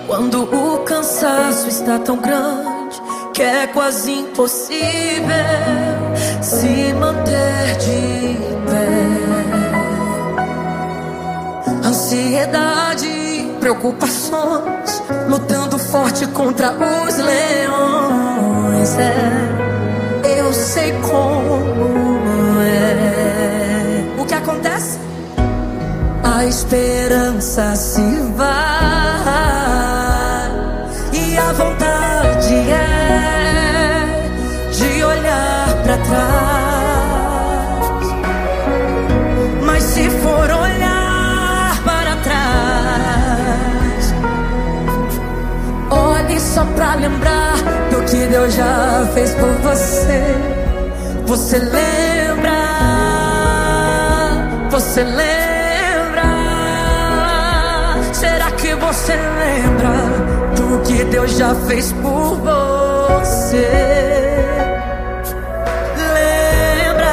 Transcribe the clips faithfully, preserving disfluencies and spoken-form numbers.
Quando o cansaço está tão grande que é quase impossível se manter de pé. Ansiedade, preocupações, lutando forte contra os leões. É, eu sei como é. O que acontece? A esperança se vai e a vontade é de olhar pra trás. Mas se for olhar para trás, olhe só pra lembrar do que Deus já fez por você. Você lembra? Você lembra? Será que você lembra do que Deus já fez por você? Lembra?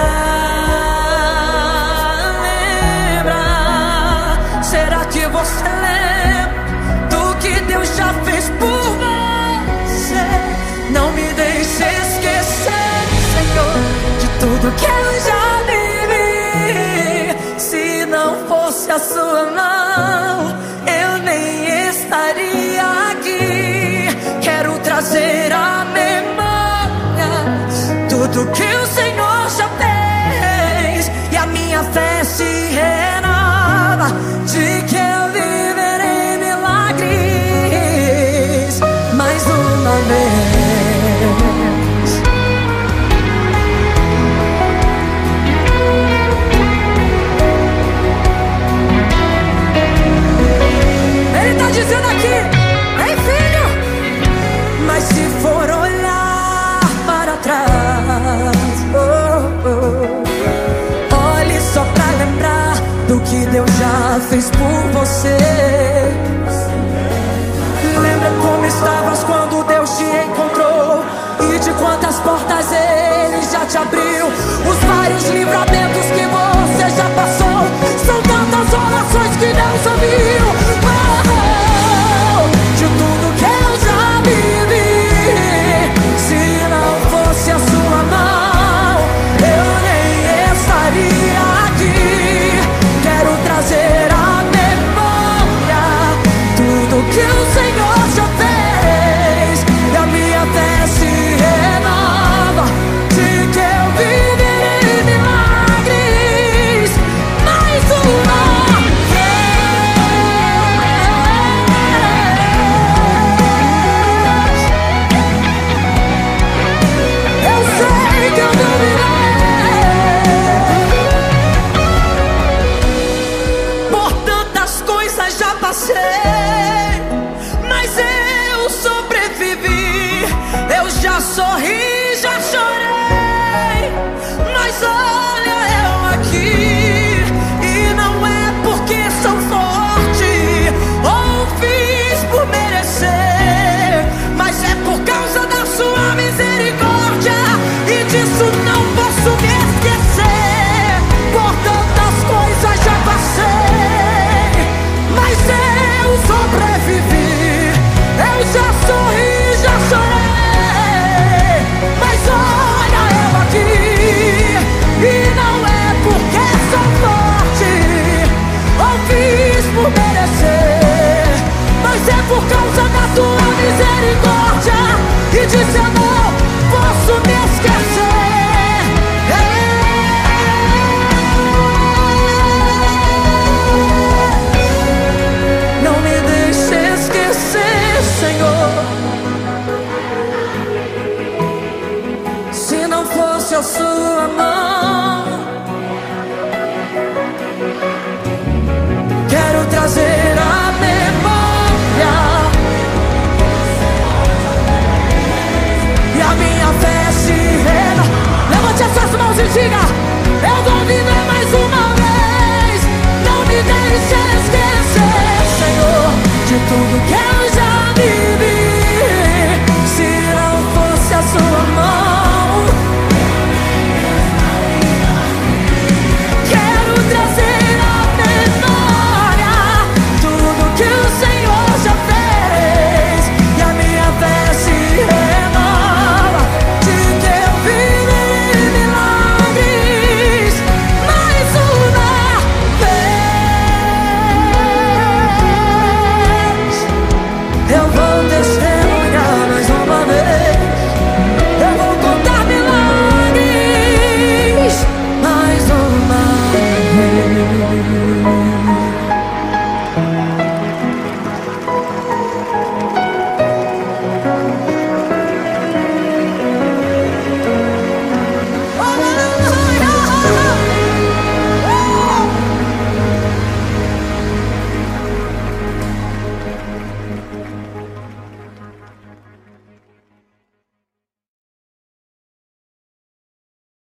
Lembra? Será que você lembra do que Deus já fez por você? Não me deixe esquecer, Senhor, de tudo que eu já vivi. Se não fosse a sua mão, eu nem estaria aqui. Quero trazer à memória tudo que o Senhor já fez, e a minha fé se renova de que eu viverei milagres mais uma vez. Dizendo aqui, ei filho, mas se for olhar para trás, oh, oh, olhe só pra lembrar do que Deus já fez por você. Lembra como estavas quando Deus te encontrou, e de quantas portas Ele já te abriu, os vários livramentos que você já passou. São tantas orações que Deus ouviu. Oh, de tudo que eu já vivi, se não fosse a sua mão, eu nem estaria aqui. Quero trazer à memória tudo que o Senhor já fez, e a minha fé se renova de que eu viverei milagres mais uma. Mas eu sobrevivi, eu já sorri, já chorei, mas olha eu aqui, e não é porque sou forte ou fiz por merecer, mas é por causa da sua misericórdia, e disso não posso me esquecer. Por tantas coisas já passei, mas eu sobrevivi, eu já sorri, já chorei, mas olha eu aqui, e não é porque sou forte ou fiz por merecer, mas é por causa da tua misericórdia, e disso eu não posso me esquecer. Senhor, se não fosse a sua mão, quero trazer à memória, e a minha fé se renova. Levante as suas mãos e diga: eu vou viver mais uma vez. Não me deixe esquecer, Senhor, de tudo que